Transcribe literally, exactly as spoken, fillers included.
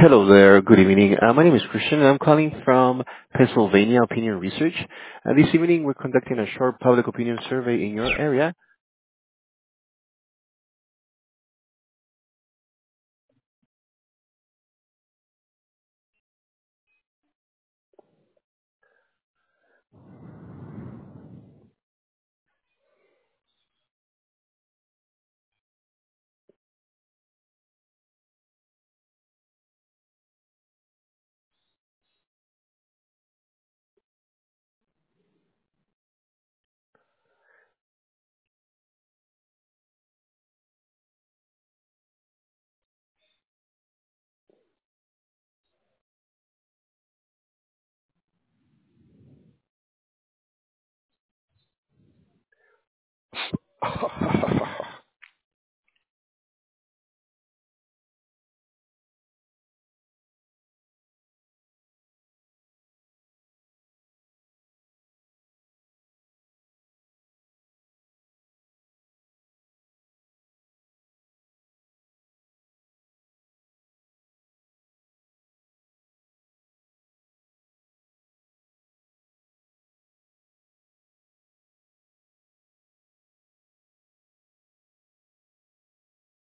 Hello there. Good evening. Uh, my name is Christian, and I'm calling from Pennsylvania Opinion Research. And this evening, we're conducting a short public opinion survey in your area,